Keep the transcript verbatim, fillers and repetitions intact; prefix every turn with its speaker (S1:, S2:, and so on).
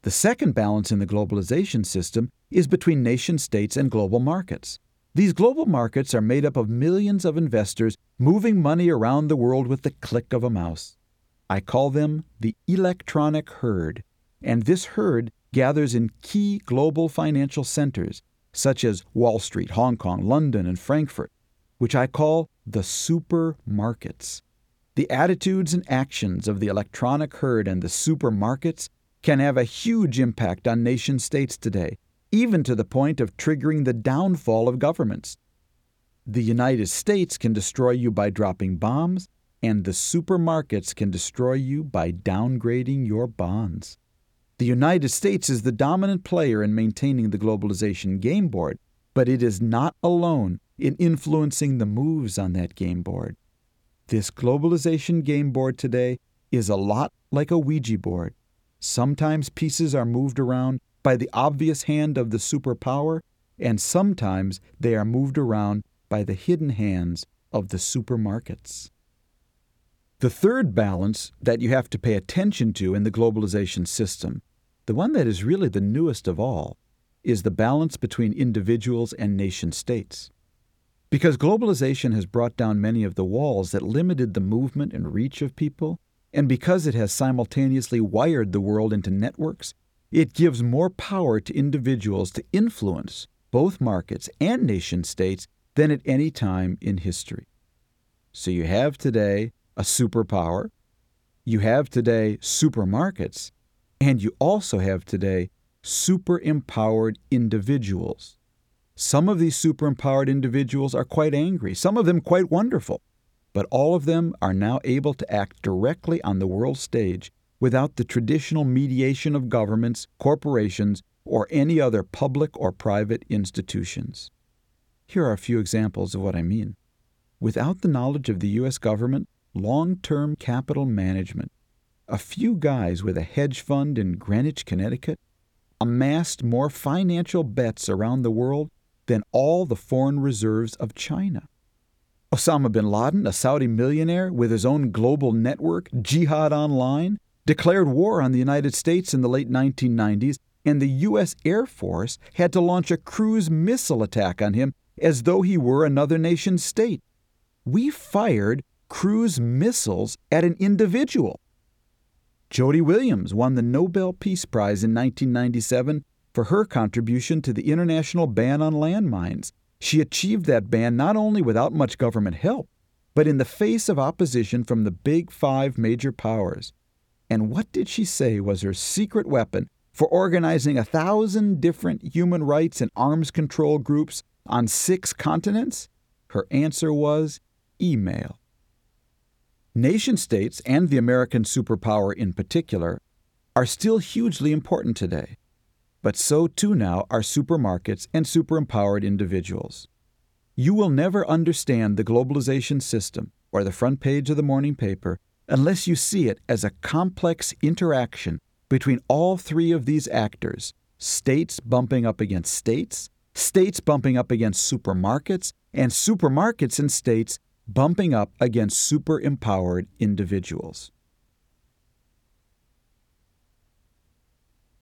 S1: The second balance in the globalization system is between nation-states and global markets. These global markets are made up of millions of investors moving money around the world with the click of a mouse. I call them the electronic herd, and this herd gathers in key global financial centers, such as Wall Street, Hong Kong, London, and Frankfurt, which I call the supermarkets. The attitudes and actions of the electronic herd and the supermarkets can have a huge impact on nation-states today, even to the point of triggering the downfall of governments. The United States can destroy you by dropping bombs, and the supermarkets can destroy you by downgrading your bonds. The United States is the dominant player in maintaining the globalization game board, but it is not alone in influencing the moves on that game board. This globalization game board today is a lot like a Ouija board. Sometimes pieces are moved around by the obvious hand of the superpower, and sometimes they are moved around by the hidden hands of the supermarkets. The third balance that you have to pay attention to in the globalization system, the one that is really the newest of all, is the balance between individuals and nation-states. Because globalization has brought down many of the walls that limited the movement and reach of people, and because it has simultaneously wired the world into networks, it gives more power to individuals to influence both markets and nation-states than at any time in history. So you have today a superpower, you have today supermarkets, and you also have today super-empowered individuals. Some of these super-empowered individuals are quite angry, some of them quite wonderful, but all of them are now able to act directly on the world stage without the traditional mediation of governments, corporations, or any other public or private institutions. Here are a few examples of what I mean. Without the knowledge of the U S government, long-term capital management, a few guys with a hedge fund in Greenwich, Connecticut, amassed more financial bets around the world than all the foreign reserves of China. Osama bin Laden, a Saudi millionaire with his own global network, Jihad Online, declared war on the United States in the late nineteen nineties, and the U S Air Force had to launch a cruise missile attack on him as though he were another nation's state. We fired cruise missiles at an individual. Jody Williams won the Nobel Peace Prize in nineteen ninety-seven for her contribution to the international ban on landmines. She achieved that ban not only without much government help, but in the face of opposition from the big five major powers. And what did she say was her secret weapon for organizing a thousand different human rights and arms control groups on six continents? Her answer was email. Nation-states, and the American superpower in particular, are still hugely important today. But so too now are supermarkets and super-empowered individuals. You will never understand the globalization system or the front page of the morning paper unless you see it as a complex interaction between all three of these actors, states bumping up against states, states bumping up against supermarkets, and supermarkets and states bumping up against super-empowered individuals.